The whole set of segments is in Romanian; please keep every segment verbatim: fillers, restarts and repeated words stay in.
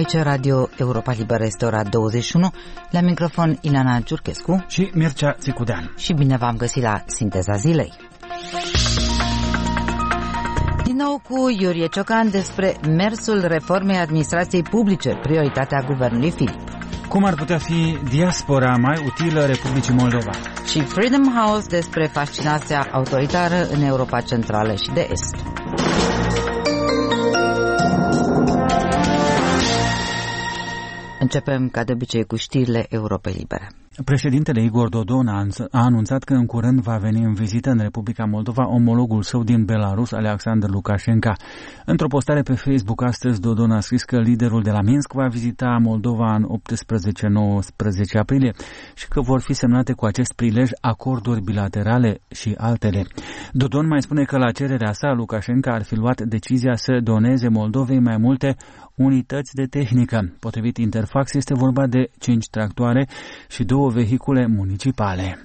publice, Radio Europa Liberă. Este ora douăzeci și unu. La microfon Ilana Giurchescu și Mircea Țicudean. Și bine v-am găsit la Sinteza Zilei. Din nou cu Iurie Ciocan despre mersul reformei administrației publice, prioritatea guvernului Filip. Cum ar putea fi diaspora mai utilă Republicii Moldova? Și Freedom House despre fascinația autoritară în Europa Centrală și de Est. Începem, ca de obicei, cu știrile Europei Libere. Președintele Igor Dodon a anunțat că în curând va veni în vizită în Republica Moldova omologul său din Belarus, Alexander Lukashenko. Într-o postare pe Facebook astăzi, Dodon a scris că liderul de la Minsk va vizita Moldova în optsprezece nouăsprezece aprilie și că vor fi semnate cu acest prilej acorduri bilaterale și altele. Dodon mai spune că la cererea sa, Lukashenko ar fi luat decizia să doneze Moldovei mai multe unități de tehnică. Potrivit Interfax, este vorba de cinci tractoare și două vehicule municipale.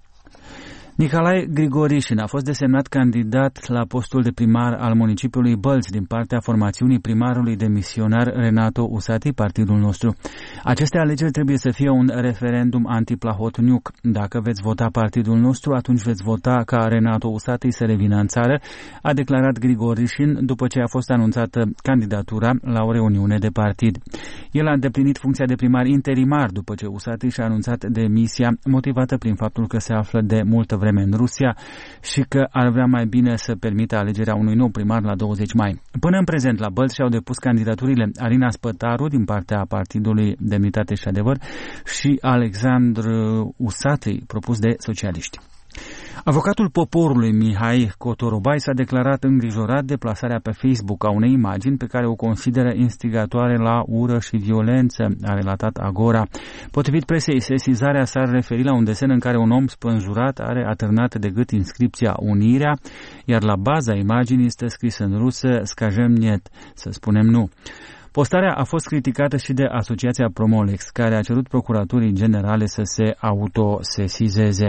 Nicolae Grigorișin a fost desemnat candidat la postul de primar al municipiului Bălți din partea formațiunii primarului demisionar Renato Usati, partidul nostru. Aceste alegeri trebuie să fie un referendum anti-Plahotniuc. Dacă veți vota partidul nostru, atunci veți vota ca Renato Usati să revină în țară, a declarat Grigorișin după ce a fost anunțată candidatura la o reuniune de partid. El a îndeplinit funcția de primar interimar după ce Usati și-a anunțat demisia, motivată prin faptul că se află de multă vreme în Rusia și că ar vrea mai bine să permită alegerea unui nou primar la douăzeci mai. Până în prezent, la Bălți și-au depus candidaturile Arina Spătaru din partea Partidului Demnitate și Adevăr și Alexandru Usati, propus de socialiști. Avocatul poporului Mihai Cotorobai s-a declarat îngrijorat de plasarea pe Facebook a unei imagini pe care o consideră instigatoare la ură și violență, a relatat Agora. Potrivit presei, sesizarea s-ar referi la un desen în care un om spânjurat are atârnat de gât inscripția Unirea, iar la baza imaginii este scris în rusă Skajem Niet, să spunem nu. Postarea a fost criticată și de Asociația Promolex, care a cerut Procuraturii Generale să se autosesizeze.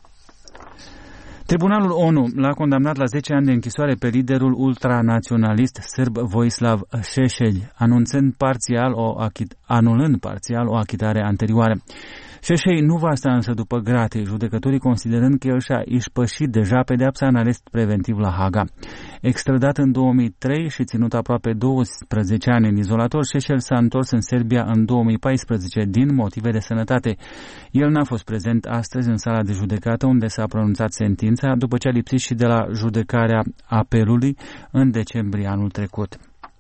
Tribunalul ONU l-a condamnat la zece ani de închisoare pe liderul ultranaționalist sârb Vojislav Šešelj, anunțând parțial o achit- anulând parțial o achitare anterioară. Šešelj nu va sta însă după grate, judecătorii considerând că el și-a ispășit deja pedeapsa în arest preventiv la Haga. Extradat în două mii trei și ținut aproape doisprezece ani în izolator, Šešelj s-a întors în Serbia în două mii paisprezece din motive de sănătate. El n-a fost prezent astăzi în sala de judecată unde s-a pronunțat sentința, după ce a lipsit și de la judecarea apelului în decembrie anul trecut.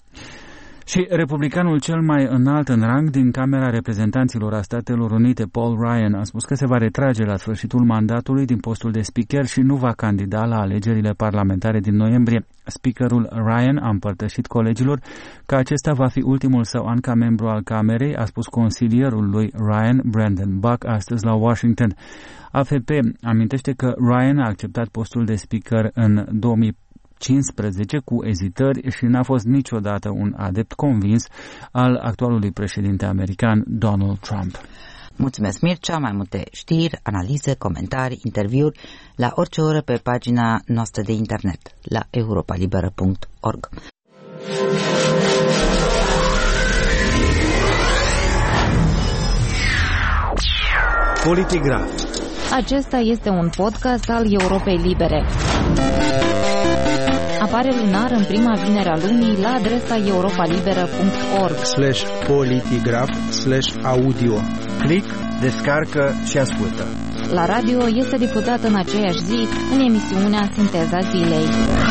Și republicanul cel mai înalt în rang din Camera Reprezentanților a Statelor Unite, Paul Ryan, a spus că se va retrage la sfârșitul mandatului din postul de speaker și nu va candida la alegerile parlamentare din noiembrie. Speakerul Ryan a împărtășit colegilor că acesta va fi ultimul său an ca membru al Camerei, a spus consilierul lui Ryan, Brandon Buck, astăzi la Washington. A F P amintește că Ryan a acceptat postul de speaker în două mii cincisprezece cu ezitări și n-a fost niciodată un adept convins al actualului președinte american Donald Trump. Mulțumesc, Mircea. Mai multe știri, analize, comentarii, interviuri la orice oră pe pagina noastră de internet la europa liberă punct org. Politigraf. Acesta este un podcast al Europei Libere. Apare lunar în prima vinere a lunii la adresa europa liberă punct org slash politigraf slash audio. Click, descarcă și ascultă. La radio este difuzat în aceeași zi în emisiunea Sinteza Zilei.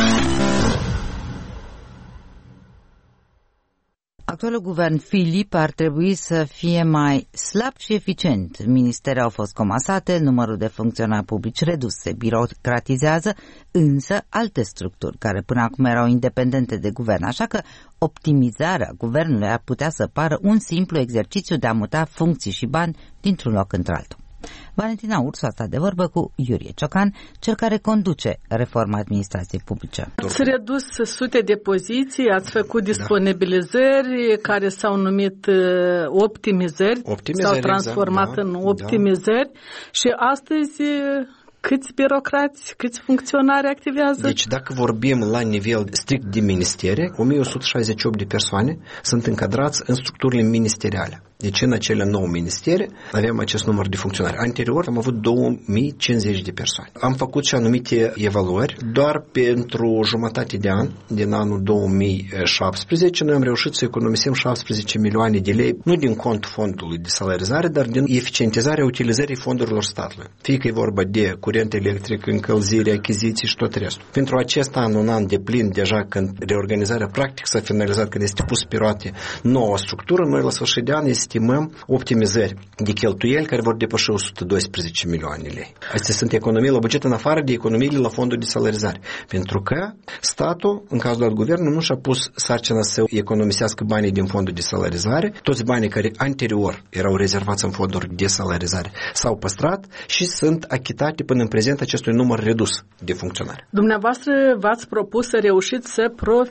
Actualul guvern Filip ar trebui să fie mai slab și eficient. Ministerii au fost comasate, numărul de funcționari publici redus, se birocratizează, însă alte structuri care până acum erau independente de guvern. Așa că optimizarea guvernului ar putea să pară un simplu exercițiu de a muta funcții și bani dintr-un loc într-altul. Valentina Ursu a stat de vorbă cu Iurie Ciocan, cel care conduce reforma administrației publice. Ați redus sute de poziții, ați făcut disponibilizări da. care s-au numit optimizări, optimizări s-au transformat exact, da, în optimizări da. și astăzi câți birocrați, câți funcționari activează? Deci dacă vorbim la nivel strict de ministere, o mie o sută șaizeci și opt de persoane sunt încadrați în structurile ministeriale. Deci în acele nouă ministere avem acest număr de funcționari. Anterior am avut două mii cincizeci de persoane. Am făcut și anumite evaluări. Doar pentru jumătate de an, din anul două mii șaptesprezece, noi am reușit să economisim șaptesprezece milioane de lei, nu din contul fondului de salarizare, dar din eficientizarea utilizării fondurilor statului. Fie că e vorba de curent electric, încălzire, achiziții și tot restul. Pentru acest an, un an de plin, deja când reorganizarea practic s-a finalizat, când este pus pe roate noua structură, noi la sfârșit de an estimăm optimizări de cheltuieli care vor depăși o sută doisprezece milioane lei. Astea sunt economii la buget în afară de economiile la fondul de salarizare. Pentru că statul, în cazul al guvernului, nu și-a pus sarcina să economisească banii din fondul de salarizare. Toți banii care anterior erau rezervați în fonduri de salarizare s-au păstrat și sunt achitate până în prezent acestui număr redus de funcționari. Dumneavoastră v-ați propus să reușiți să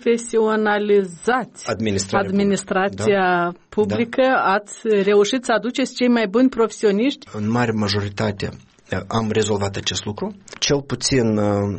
profesionalizați administrația, administrația da. publică. Da. Ați reușit să aduceți cei mai buni profesioniști? În mare majoritate am rezolvat acest lucru. Cel puțin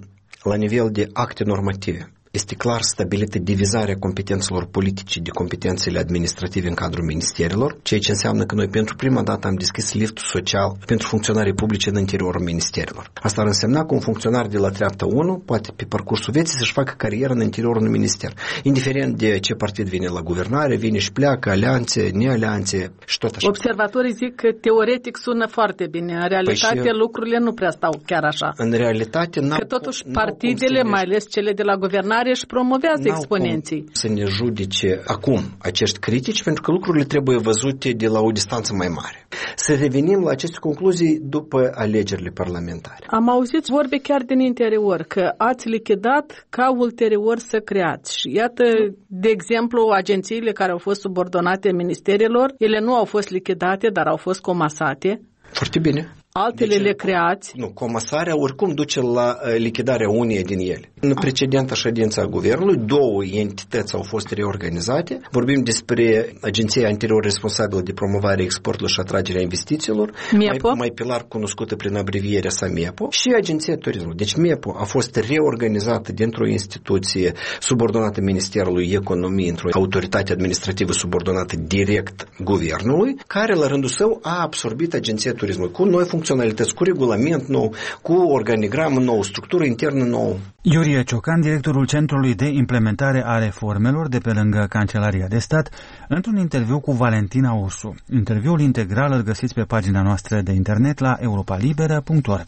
la nivel de acte normative este clar stabilită divizarea competențelor politice de competențele administrative în cadrul ministerilor, ceea ce înseamnă că noi pentru prima dată am deschis liftul social pentru funcționarii publice în interiorul ministerilor. Asta ar însemna că un funcționar de la treapta unu poate pe parcursul vieții să-și facă carieră în interiorul unui minister. Indiferent de ce partid vine la guvernare, vine și pleacă, alianțe, nealianțe și tot așa. Observatorii zic că teoretic sună foarte bine. În realitate păi lucrurile nu prea stau chiar așa. În realitate n-au că totuși partidele, mai ales cele de la guvernare, își promovează n-au exponenții. Să ne judece acum acești critici, pentru că lucrurile trebuie văzute de la o distanță mai mare. Să revenim la aceste concluzii după alegerile parlamentare. Am auzit vorbe chiar din interior, că ați lichidat ca ulterior să creați. Și iată, de exemplu, agențiile care au fost subordonate ministerilor, ele nu au fost lichidate, dar au fost comasate. Foarte bine. Altele deci, le creați? Nu, comasarea oricum duce la lichidarea uneia din ele. În precedenta ședință a guvernului, două entități au fost reorganizate. Vorbim despre agenția anterior responsabilă de promovare exportului și atragerea investițiilor, mai, mai pilar cunoscută prin abrevierea sa MEPO, și agenția turismului. Deci MEPO a fost reorganizată dintr-o instituție subordonată Ministerului Economiei, într-o autoritate administrativă subordonată direct guvernului, care la rândul său a absorbit agenția turismului cu noi funcționalități, cu regulament nou, cu organigramă nou, structură internă nouă. Iurie Ciocan, directorul Centrului de Implementare a Reformelor de pe lângă Cancelaria de Stat, într-un interviu cu Valentina Ursu. Interviul integral îl găsiți pe pagina noastră de internet la europa liberă punct org.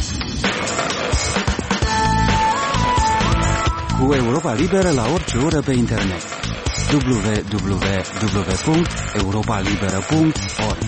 Cu Europa Liberă la orice oră pe internet. w w w punct europa liberă punct org.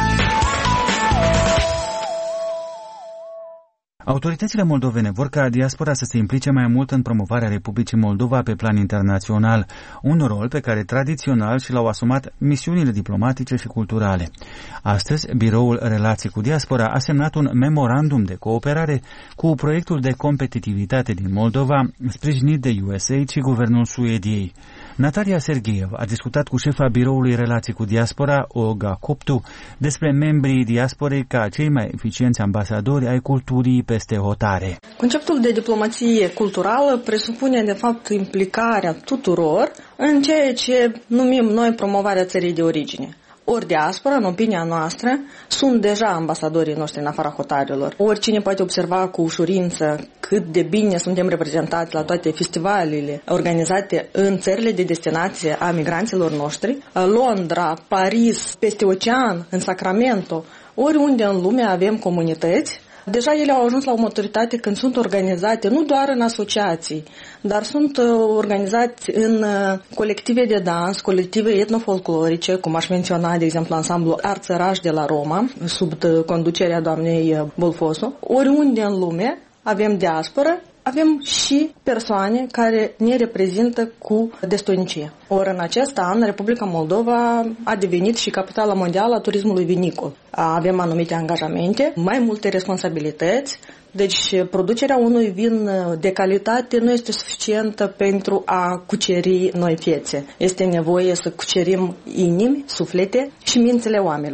Autoritățile moldovene vor ca diaspora să se implice mai mult în promovarea Republicii Moldova pe plan internațional, un rol pe care tradițional și l-au asumat misiunile diplomatice și culturale. Astăzi, Biroul Relații cu Diaspora a semnat un memorandum de cooperare cu proiectul de competitivitate din Moldova, sprijinit de U S A I D și guvernul Suediei. Natalia Sergeev a discutat cu șefa Biroului Relații cu Diaspora, Olga Coptu, despre membrii diasporei ca cei mai eficienți ambasadori ai culturii peste hotare. Conceptul de diplomație culturală presupune, de fapt, implicarea tuturor în ceea ce numim noi promovarea țării de origine. Ori diaspora, în opinia noastră, sunt deja ambasadorii noștri în afara hotarelor. Oricine poate observa cu ușurință cât de bine suntem reprezentați la toate festivalele organizate în țările de destinație a migranților noștri. Londra, Paris, peste ocean, în Sacramento, oriunde în lume avem comunități. Deja ele au ajuns la o maturitate când sunt organizate nu doar în asociații, dar sunt organizați în colective de dans, colective etnofolclorice, cum aș menționa, de exemplu, ansamblul Arțăraș de la Roma, sub conducerea doamnei Bolfosu. Oriunde în lume avem diasporă, avem și persoane care ne reprezintă cu destoinicie. Ori în acest an, Republica Moldova a devenit și capitala mondială a turismului vinicol. Avem anumite angajamente, mai multe responsabilități, deci producerea unui vin de calitate nu este suficientă pentru a cuceri noi piețe. Este nevoie să cucerim inimi, suflete și mințile oamenilor.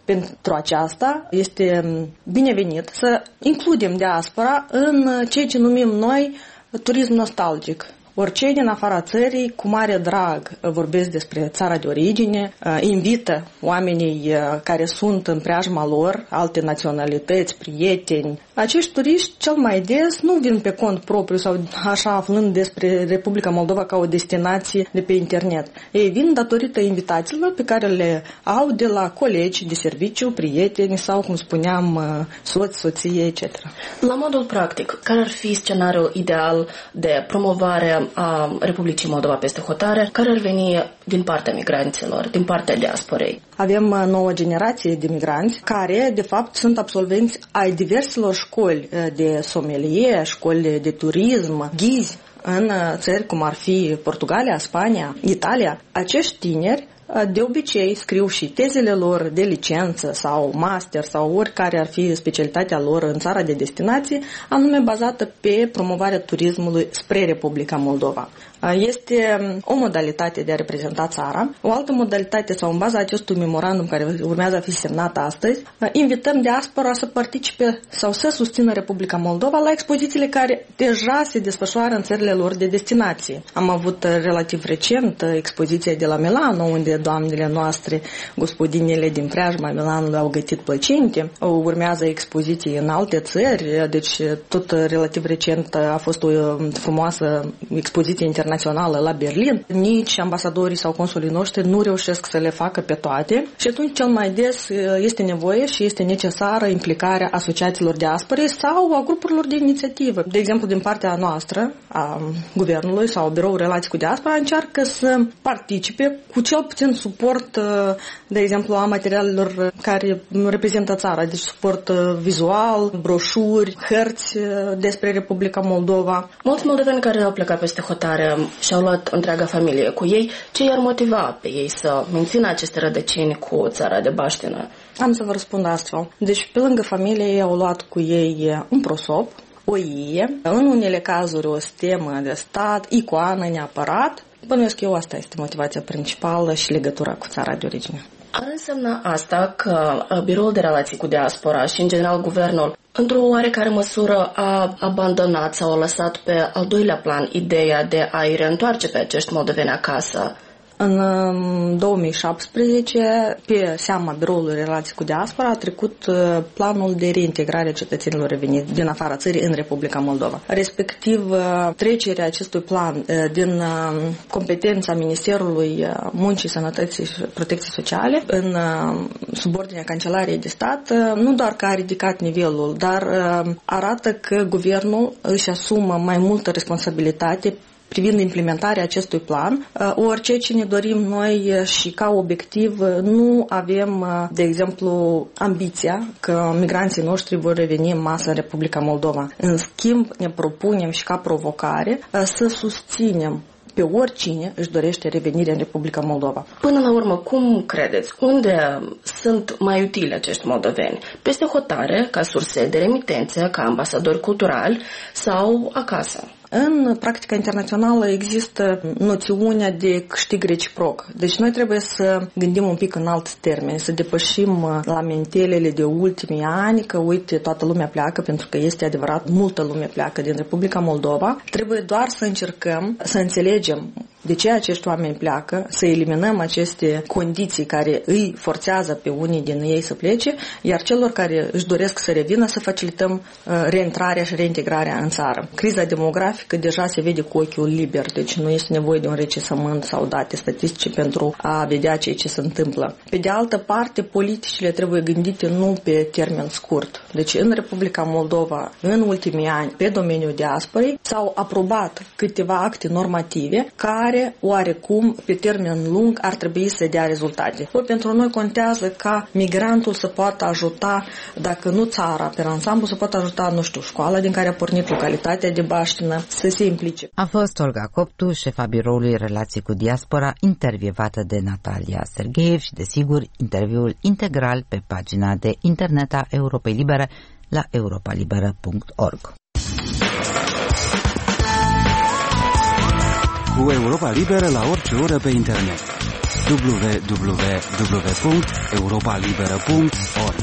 Pentru aceasta este binevenit să includem diaspora în ceea ce numim noi turism nostalgic. Orice din afara țării, cu mare drag, vorbesc despre țara de origine, invită oamenii care sunt în preajma lor, alte naționalități, prieteni. Acești turiști cel mai des nu vin pe cont propriu sau așa aflând despre Republica Moldova ca o destinație de pe internet. Ei vin datorită invitațiilor pe care le au de la colegi de serviciu, prieteni sau, cum spuneam, soți, soție, et cetera. La modul practic, care ar fi scenariul ideal de promovare a Republicii Moldova peste hotare, care ar veni din partea migranților, din partea diasporei? Avem nouă generație de migranți care, de fapt, sunt absolvenți ai diverselor școli de sommelier, școli de turism, ghizi în țări cum ar fi Portugalia, Spania, Italia. Acești tineri de obicei scriu și tezele lor de licență sau master sau oricare ar fi specialitatea lor în țara de destinație, anume bazată pe promovarea turismului spre Republica Moldova. Este o modalitate de a reprezenta țara. O altă modalitate sau în baza acestui memorandum care urmează a fi semnat astăzi, invităm diaspora să participe sau să susțină Republica Moldova la expozițiile care deja se desfășoară în țările lor de destinație. Am avut relativ recent expoziția de la Milano, unde doamnele noastre, gospodinele din preajma Milanului au gătit plăcinte. Urmează expoziții în alte țări, deci tot relativ recent a fost o frumoasă expoziție internațională la Berlin. Nici ambasadorii sau consulii noștri nu reușesc să le facă pe toate și atunci cel mai des este nevoie și este necesară implicarea asociațiilor diasporei sau a grupurilor de inițiativă. De exemplu, din partea noastră, a guvernului sau biroul relații cu diaspora, încearcă să participe cu cel puțin suport, de exemplu, a materialelor care reprezintă țara, deci suport vizual, broșuri, hărți despre Republica Moldova. Mulți moldoveni care au plecat peste hotare și-au luat întreaga familie cu ei, ce i-ar motiva pe ei să mențină aceste rădăcini cu țara de baștină? Am să vă răspund astfel. Deci, pe lângă familie, ei au luat cu ei un prosop, o ie, în unele cazuri o stemă de stat, icoană neapărat. Bănuiesc eu asta este motivația principală și legătura cu țara de origine. Ar însemna asta că Biroul de Relații cu Diaspora și, în general, guvernul, într-o oarecare măsură, a abandonat sau a lăsat pe al doilea plan ideea de a-i reîntoarce pe acești moldoveni acasă? În două mii șaptesprezece, pe seama Biroului Relații cu Diaspora, a trecut planul de reintegrare a cetățenilor reveniți din afara țării în Republica Moldova. Respectiv, trecerea acestui plan din competența Ministerului Muncii, Sănătății și Protecției Sociale în subordinea Cancelariei de Stat, nu doar că a ridicat nivelul, dar arată că guvernul își asumă mai multă responsabilitate privind implementarea acestui plan. Orice ce ne dorim noi și ca obiectiv, nu avem, de exemplu, ambiția că migranții noștri vor reveni în masă în Republica Moldova. În schimb, ne propunem și ca provocare să susținem pe oricine își dorește revenirea în Republica Moldova. Până la urmă, cum credeți? Unde sunt mai utili acești moldoveni? Peste hotare, ca surse de remitențe, ca ambasadori culturali sau acasă? În practica internațională există noțiunea de câștig reciproc. Deci noi trebuie să gândim un pic în alt termen, să depășim lamentelele de ultimii ani, că uite, toată lumea pleacă, pentru că este adevărat, multă lume pleacă din Republica Moldova. Trebuie doar să încercăm să înțelegem de ce acești oameni pleacă, să eliminăm aceste condiții care îi forțează pe unii din ei să plece, iar celor care își doresc să revină să facilităm reîntrarea și reintegrarea în țară. Criza demografică deja se vede cu ochiul liber, deci nu este nevoie de un recensământ sau date statistice pentru a vedea ceea ce se întâmplă. Pe de altă parte, politicile trebuie gândite nu pe termen scurt. Deci în Republica Moldova, în ultimii ani, pe domeniul diasporei, s-au aprobat câteva acte normative care oarecum, pe termen lung, ar trebui să dea rezultate. Ori pentru noi contează ca migrantul să poată ajuta, dacă nu țara, pe ansamblu, să poată ajuta, nu știu, școala din care a pornit, localitatea de baștină, să se implice. A fost Olga Coptu, șefa Biroului Relații cu Diaspora, intervievată de Natalia Sergeev și, desigur, interviul integral pe pagina de internet a Europei Libere la europa liberă punct org. Cu Europa Liberă la orice oră pe internet. w w w punct europa liberă punct org.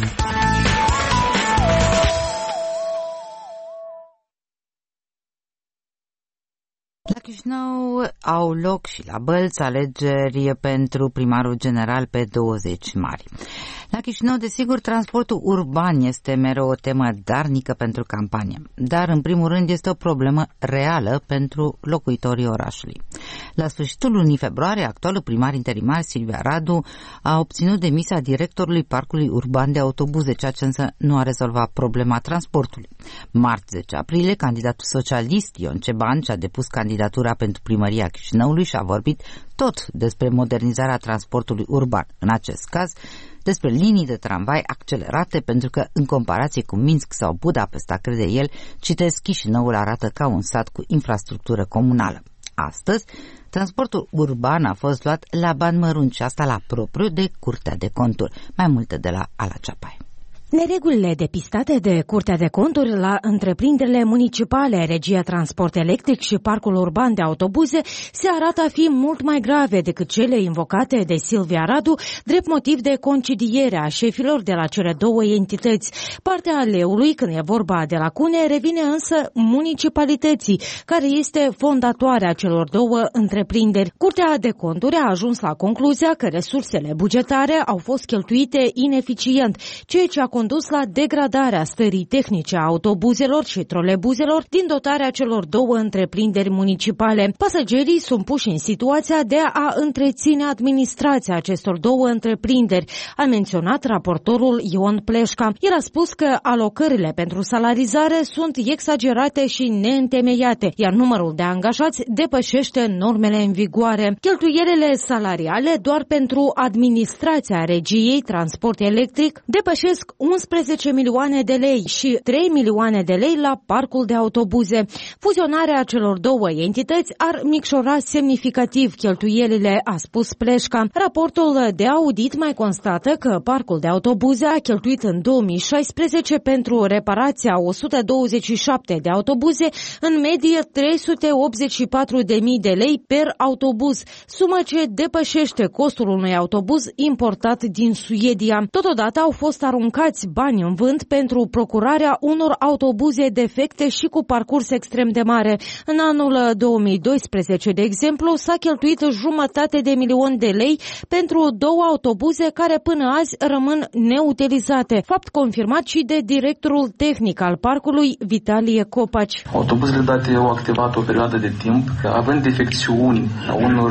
La Chișinău au loc și la Bălți alegeri pentru primarul general pe douăzeci martie. La Chișinău, desigur, transportul urban este mereu o temă darnică pentru campanie, dar în primul rând este o problemă reală pentru locuitorii orașului. La sfârșitul lunii februarie, actualul primar interimar Silvia Radu a obținut demisia directorului Parcului Urban de Autobuze, ceea ce însă nu a rezolvat problema transportului. Marți zece aprilie, candidatul socialist Ion Ceban și-a depus candidatura pentru primăria Chișinăului și a vorbit tot despre modernizarea transportului urban. În acest caz, despre linii de tramvai accelerate, pentru că, în comparație cu Minsk sau Budapesta, crede el, citesc, Chișinăul arată ca un sat cu infrastructură comunală. Astăzi, transportul urban a fost luat la bani mărunți, asta la propriu de Curtea de Conturi. Mai multe de la Ala Ceapai. Neregulile depistate de Curtea de Conturi la întreprinderile municipale, Regia Transport Electric și Parcul Urban de Autobuze se arată a fi mult mai grave decât cele invocate de Silvia Radu, drept motiv de concediere a șefilor de la cele două entități. Partea leului, când e vorba de lacune, revine însă municipalității, care este fondatoarea celor două întreprinderi. Curtea de Conturi a ajuns la concluzia că resursele bugetare au fost cheltuite ineficient, ceea ce a condus la degradarea stării tehnice a autobuzelor și trolebuzelor din dotarea celor două întreprinderi municipale. Pasagerii sunt puși în situația de a întreține administrația acestor două întreprinderi, a menționat raportorul Ion Pleșca. El a spus că alocările pentru salarizare sunt exagerate și neîntemeiate, iar numărul de angajați depășește normele în vigoare. Cheltuielile salariale doar pentru administrația Regiei Transport Electric depășesc unsprezece milioane de lei și trei milioane de lei la parcul de autobuze. Fuzionarea celor două entități ar micșora semnificativ cheltuielile, a spus Pleșca. Raportul de audit mai constată că parcul de autobuze a cheltuit în două mii șaisprezece pentru reparația o sută douăzeci și șapte de autobuze, în medie trei sute optzeci și patru de mii de lei per autobuz, sumă ce depășește costul unui autobuz importat din Suedia. Totodată au fost aruncați bani în vânt pentru procurarea unor autobuze defecte și cu parcurs extrem de mare. În anul două mii doisprezece, de exemplu, s-a cheltuit jumătate de milion de lei pentru două autobuze care până azi rămân neutilizate. Fapt confirmat și de directorul tehnic al parcului, Vitalie Copaci. Autobuzele date au activat o perioadă de timp, având defecțiuni a unor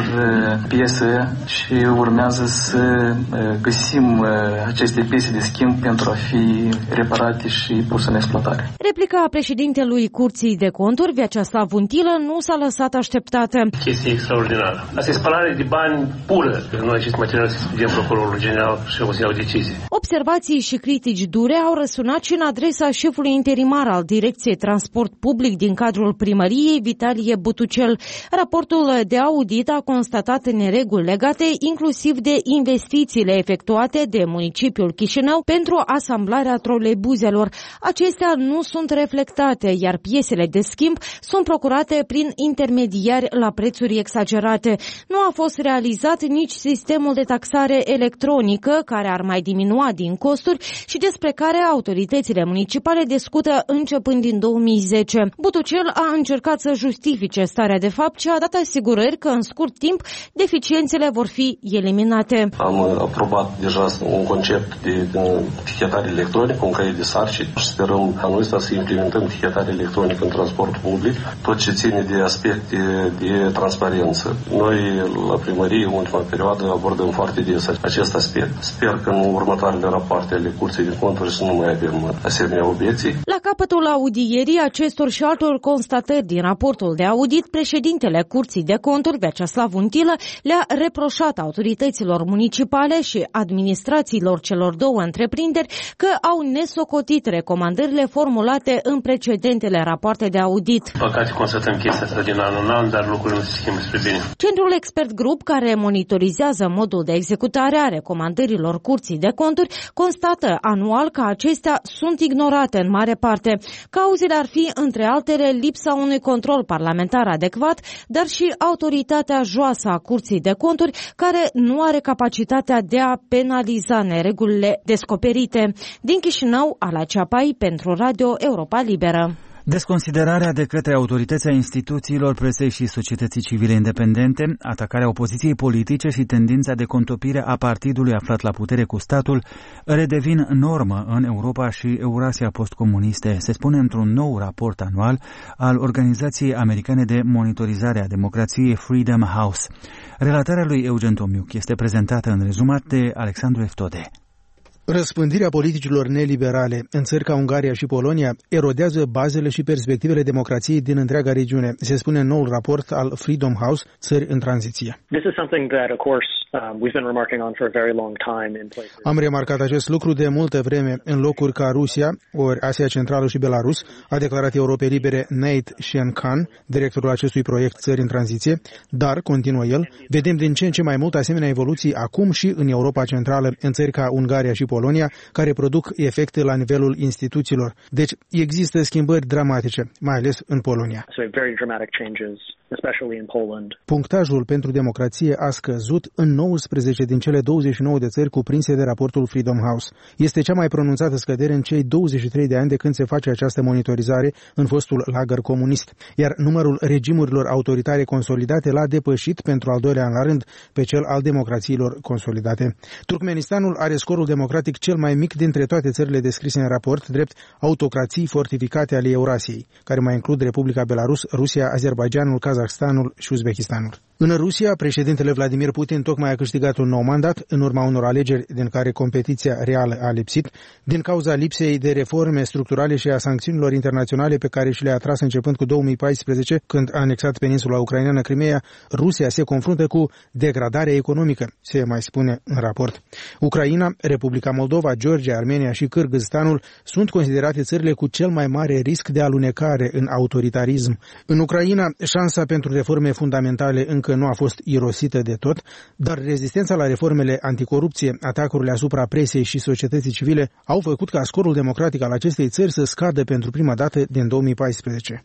piese și urmează să găsim aceste piese de schimb pentru a fi reparate și puse în exploatare. Replica președintelui Curții de Conturi, Vyacheslav Untilă, nu s-a lăsat așteptată. Chestie extraordinară. Asta e spălare de bani pură. Noi acest material să studiem procurorul general și o să iau decizie. Observații și critici dure au răsunat și în adresa șefului interimar al Direcției Transport Public din cadrul primăriei, Vitalie Butucel. Raportul de audit a constatat nereguli legate inclusiv de investițiile efectuate de municipiul Chișinău pentru asamblarea troleibuzelor. Acestea nu sunt reflectate, iar piesele de schimb sunt procurate prin intermediari la prețuri exagerate. Nu a fost realizat nici sistemul de taxare electronică, care ar mai diminua din costuri și despre care autoritățile municipale discută începând din două mii zece. Butucel a încercat să justifice starea de fapt și a dat asigurări că în scurt timp deficiențele vor fi eliminate. Am aprobat deja un concept de tichetare electronică, un caiet de sarcini și sperăm anul ăsta să implementăm tichetare electronică în transportul public, tot ce ține de aspecte de transparență. Noi la primărie, în ultima perioadă, abordăm foarte des acest aspect. Sper că în următoarele rapoarte ale Curții de Conturi să nu mai avem asemenea obiecții. La capătul audierii acestor și altor constatări din raportul de audit, președintele Curții de Conturi, Vyacheslav Untilă, le-a reproșat autorităților municipale și administrațiilor celor două întreprinderi că au nesocotit recomandările formulate în precedentele rapoarte de audit. Păcate constatăm chestia asta din an în an, dar lucrurile nu se schimbă spre bine. Centrul Expert Group, care monitorizează modul de executare a recomandărilor Curții de Conturi, constată anual că acestea sunt ignorate în mare parte. Cauzele ar fi, între altele, lipsa unui control parlamentar adecvat, dar și autoritatea joasă a Curții de Conturi, care nu are capacitatea de a penaliza neregulile descoperite. Din Chișinău, Ala Ceapai, pentru Radio Europa Liberă. Desconsiderarea de către autorități a instituțiilor, presei și societății civile independente, atacarea opoziției politice și tendința de contopire a partidului aflat la putere cu statul redevin normă în Europa și Eurasia postcomuniste, se spune într-un nou raport anual al Organizației Americane de Monitorizare a Democrației Freedom House. Relatarea lui Eugen Tomiuc este prezentată în rezumat de Alexandru Eftode. Răspândirea politicilor neliberale în țări ca Ungaria și Polonia erodează bazele și perspectivele democrației din întreaga regiune, se spune în noul raport al Freedom House, Țări în tranziție. Am remarcat acest lucru de multă vreme în locuri ca Rusia, ori Asia Centrală și Belarus, a declarat Europei Libere Nate Shen-Khan, directorul acestui proiect Țări în tranziție, dar, continuă el, vedem din ce în ce mai mult asemenea evoluții acum și în Europa Centrală, în țări ca Ungaria și Polonia, care produc efecte la nivelul instituțiilor. Deci există schimbări dramatice, mai ales în Polonia. Punctajul pentru democrație a scăzut în nouăsprezece din cele douăzeci și nouă de țări cuprinse de raportul Freedom House. Este cea mai pronunțată scădere în cei douăzeci și trei de ani de când se face această monitorizare în fostul lagăr comunist, iar numărul regimurilor autoritare consolidate l-a depășit pentru al doilea an la rând pe cel al democrațiilor consolidate. Turkmenistanul are scorul democratic cel mai mic dintre toate țările descrise în raport, drept autocrații fortificate ale Eurasiei, care mai includ Republica Belarus, Rusia, Azerbaidjanul, Kazahstanul și Uzbekistanul. În Rusia, președintele Vladimir Putin tocmai a câștigat un nou mandat în urma unor alegeri din care competiția reală a lipsit, din cauza lipsei de reforme structurale și a sancțiunilor internaționale pe care și le-a atras începând cu două mii paisprezece, când a anexat peninsula ucraineană Crimea. Rusia se confruntă cu degradarea economică, se mai spune în raport. Ucraina, Republica Moldova, Georgia, Armenia și Kârgâzstanul sunt considerate țările cu cel mai mare risc de alunecare în autoritarism. În Ucraina, șansa pentru reforme fundamentale încă nu a fost irosită de tot, dar rezistența la reformele anticorupție, atacurile asupra presei și societății civile au făcut ca scorul democratic al acestei țări să scadă pentru prima dată din două mii paisprezece.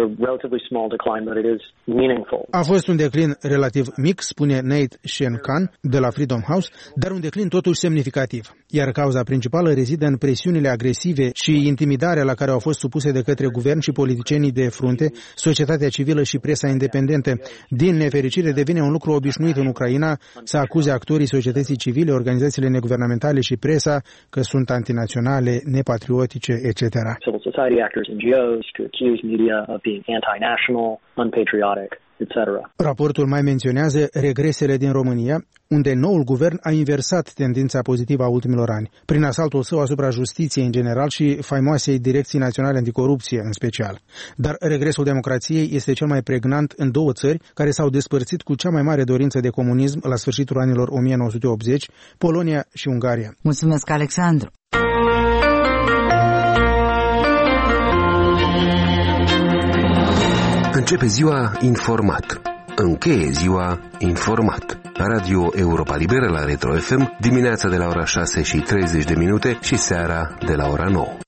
A fost un declin relativ mic, spune Nate Shen-Khan de la Freedom House, dar un declin totuși semnificativ, iar cauza principală rezidă în presiunile agresive și intimidarea la care au fost supuse de către guvern și politicienii de frunte, societatea civilă și presa independentă. Din nefericire, devine un lucru obișnuit în Ucraina să acuze actorii societății civile, organizațiile neguvernamentale și presa că sunt antinaționale, nepatriotice, et cetera. Civil society actors, N G Os, to accuse media of being anti-national, unpatriotic, et cetera. Raportul mai menționează regresele din România, unde noul guvern a inversat tendința pozitivă a ultimilor ani, prin asaltul său asupra justiției în general și faimoasei Direcții Naționale Anticorupție în special. Dar regresul democrației este cel mai pregnant în două țări care s-au despărțit cu cea mai mare dorință de comunism la sfârșitul anilor o mie nouă sute optzeci, Polonia și Ungaria. Mulțumesc, Alexandru! Începe ziua informat. Încheie ziua informat. Radio Europa Liberă la Retro F M, dimineața de la ora șase și treizeci de minute și seara de la ora nouă.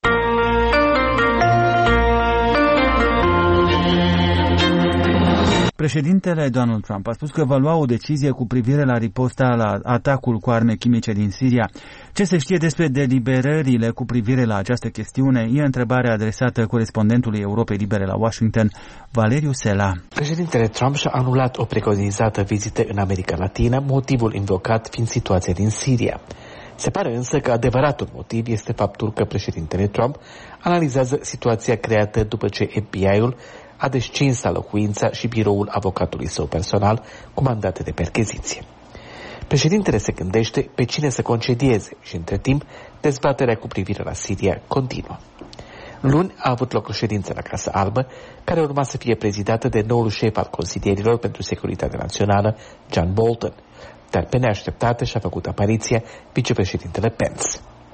Președintele Donald Trump a spus că va lua o decizie cu privire la riposta la atacul cu arme chimice din Siria. Ce se știe despre deliberările cu privire la această chestiune? E întrebarea adresată corespondentului Europei Libere la Washington, Valeriu Sela. Președintele Trump și-a anulat o preconizată vizită în America Latină, motivul invocat fiind situația din Siria. Se pare însă că adevăratul motiv este faptul că președintele Trump analizează situația creată după ce F B I-ul a descins la locuința și biroul avocatului său personal cu mandate de percheziție. Președintele se gândește pe cine să concedieze și, între timp, dezbaterea cu privire la Siria continuă. Luni a avut loc o ședință la Casa Albă, care urma să fie prezidată de noul șef al Consilierilor pentru Securitate Națională, John Bolton, dar pe neașteptate și-a făcut apariția vicepreședintele Pence.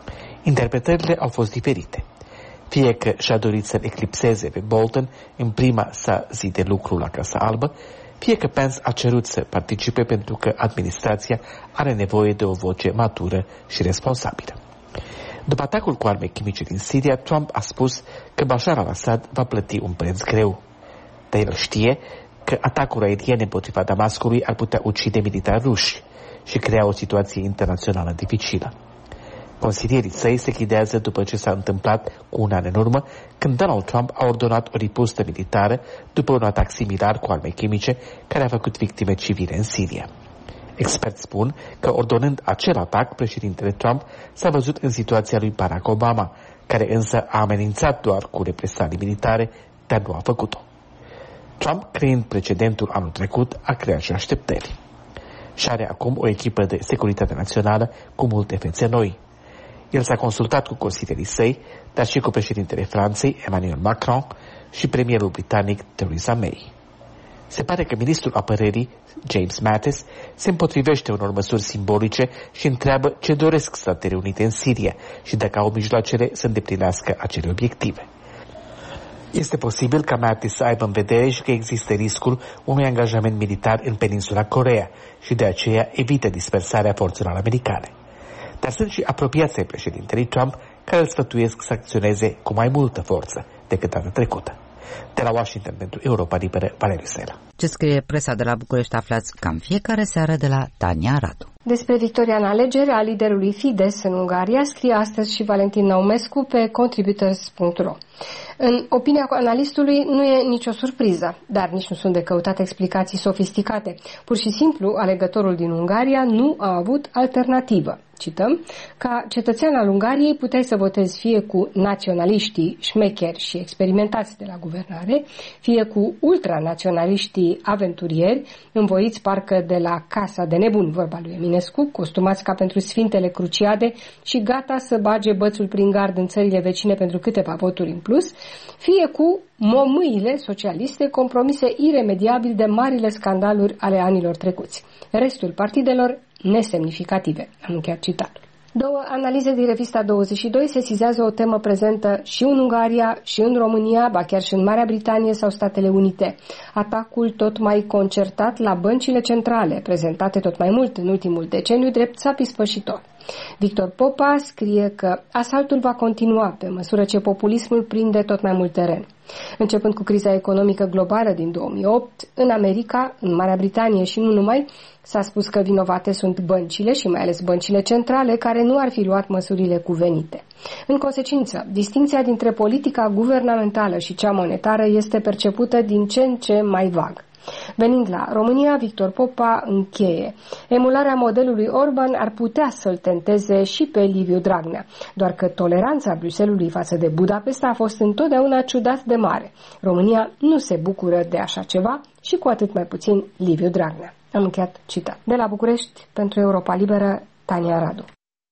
Interpretările au fost diferite. Fie că și-a dorit să eclipseze pe Bolton în prima sa zi de lucru la Casa Albă, fie că Pence a cerut să participe pentru că administrația are nevoie de o voce matură și responsabilă. După atacul cu arme chimice din Siria, Trump a spus că Bashar al-Assad va plăti un preț greu. Dar el știe că atacuri aeriene împotriva Damascului ar putea ucide militari ruși și crea o situație internațională dificilă. Consilierii săi se chidează după ce s-a întâmplat cu un an în urmă, când Donald Trump a ordonat o ripustă militară după un atac similar cu arme chimice care a făcut victime civile în Siria. Experți spun că ordonând acel atac, președintele Trump s-a văzut în situația lui Barack Obama, care însă a amenințat doar cu represalii militare, dar nu a făcut-o. Trump, creând precedentul anul trecut, a creat și așteptări. Și are acum o echipă de securitate națională cu multe fețe noi. El s-a consultat cu consilierii săi, dar și cu președintele Franței, Emmanuel Macron, și premierul britanic Theresa May. Se pare că ministrul apărării, James Mattis, se împotrivește unor măsuri simbolice și întreabă ce doresc Statele Unite în Siria și dacă au mijloacele să îndeplinească acele obiective. Este posibil ca Mattis să aibă în vedere și că există riscul unui angajament militar în peninsula Coreea și de aceea evită dispersarea forțelor americane. Dar sunt și apropiații ai președintelui Trump care îl sfătuiesc să acționeze cu mai multă forță decât data trecută. De la Washington pentru Europa Liberă, Valeriu Sela. Ce scrie presa de la București aflați cam fiecare seară de la Tania Radu. Despre victoria în alegeri a liderului Fidesz în Ungaria scrie astăzi și Valentin Naumescu pe contributors punct ro. În opinia analistului nu e nicio surpriză, dar nici nu sunt de căutat explicații sofisticate. Pur și simplu, alegătorul din Ungaria nu a avut alternativă. Cităm, ca cetățean al Ungariei puteai să votezi fie cu naționaliștii șmecheri și experimentați de la guvernare, fie cu ultranaționaliștii aventurieri, învoiți parcă de la Casa de Nebuni, vorba lui Eminescu, costumați ca pentru Sfintele Cruciade și gata să bage bățul prin gard în țările vecine pentru câteva voturi în plus, fie cu momâile socialiste compromise iremediabil de marile scandaluri ale anilor trecuți. Restul partidelor nesemnificative. Am încheiat citatul. Două analize din revista douăzeci și doi sesizează o temă prezentă și în Ungaria, și în România, ba chiar și în Marea Britanie sau Statele Unite. Atacul tot mai concertat la băncile centrale, prezentate tot mai mult în ultimul deceniu drept țapi spășitor. Victor Popa scrie că asaltul va continua pe măsură ce populismul prinde tot mai mult teren. Începând cu criza economică globală din două mii opt, în America, în Marea Britanie și nu numai, s-a spus că vinovate sunt băncile și mai ales băncile centrale care nu ar fi luat măsurile cuvenite. În consecință, distincția dintre politica guvernamentală și cea monetară este percepută din ce în ce mai vag. Venind la România, Victor Popa încheie. Emularea modelului Orban ar putea să-l tenteze și pe Liviu Dragnea, doar că toleranța Bruxellesului față de Budapesta a fost întotdeauna ciudat de mare. România nu se bucură de așa ceva și cu atât mai puțin Liviu Dragnea. Am încheiat citat. De la București, pentru Europa Liberă, Tania Radu.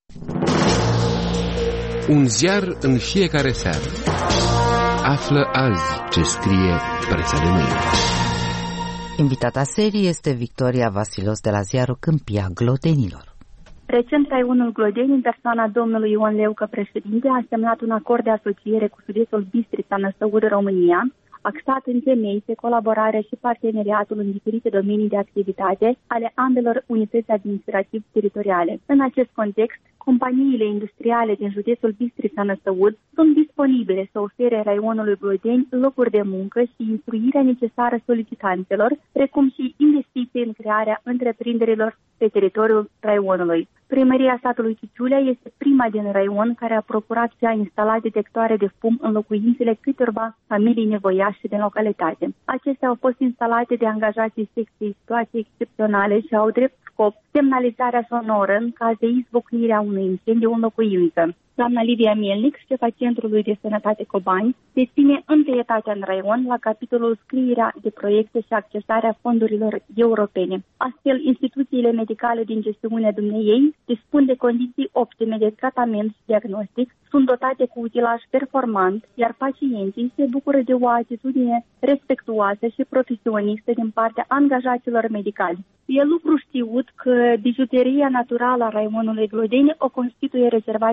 Un ziar în fiecare seară. Află azi ce scrie presa de mâine. Invitata serii este Victoria Vasilos de la ziarul Câmpia Glodenilor. Recent, Raionul Glodeni, în persoana domnului Ion Leucă, președinte, a semnat un acord de asociere cu județul Bistrița, Năstăud, România, axat în temei pe colaborarea și parteneriatul în diferite domenii de activitate ale ambelor unități administrativ-teritoriale. În acest context, companiile industriale din județul Bistrița, Năstăud sunt disponibile să ofere raionului Glodeni locuri de muncă și instruirea necesară solicitanților, precum și investiții în crearea întreprinderilor pe teritoriul raionului. Primăria satului Chiciulea este prima din raion care a procurat și a instalat detectoare de fum în locuințele câtorva familii nevoiașe din localitate. Acestea au fost instalate de angajații secției situații excepționale și au drept scop semnalizarea sonoră în caz de izbucnirea unui incendiu în locuință. Doamna Livia Mielnic, șefa Centrului de Sănătate Cobani, deține întâietatea în raion la capitolul scrierea de proiecte și accesarea fondurilor europene. Astfel, instituțiile medicale din gestiunea dumneiei dispun de condiții optime de tratament și diagnostic, sunt dotate cu utilaj performant, iar pacienții se bucură de o atitudine respectuoasă și profesionistă din partea angajaților medicali. E lucru știut că bijuteria naturală a raionului Glodeni o constituie rezervația naturală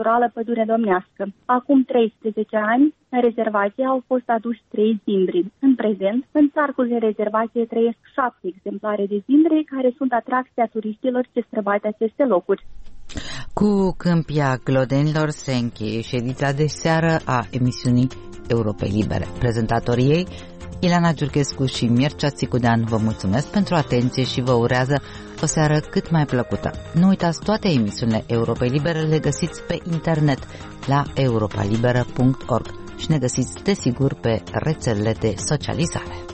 naturală Pădure Domnească. Acum treisprezece ani, în rezervație au fost aduși trei zimbri. În prezent, în parcul de rezervație trăiesc șapte exemplare de zimbri care sunt atracția turiștilor ce străbate aceste locuri. Cu câmpia clodenilor se încheie ședința de seară a emisiunii Europei Libere. Prezentatorii ei, Ileana Giurchescu și Mircea Țicudean, vă mulțumesc pentru atenție și vă urează o seară cât mai plăcută. Nu uitați, toate emisiunile Europei Libere le găsiți pe internet la europa liberă punct org și ne găsiți desigur pe rețelele de socializare.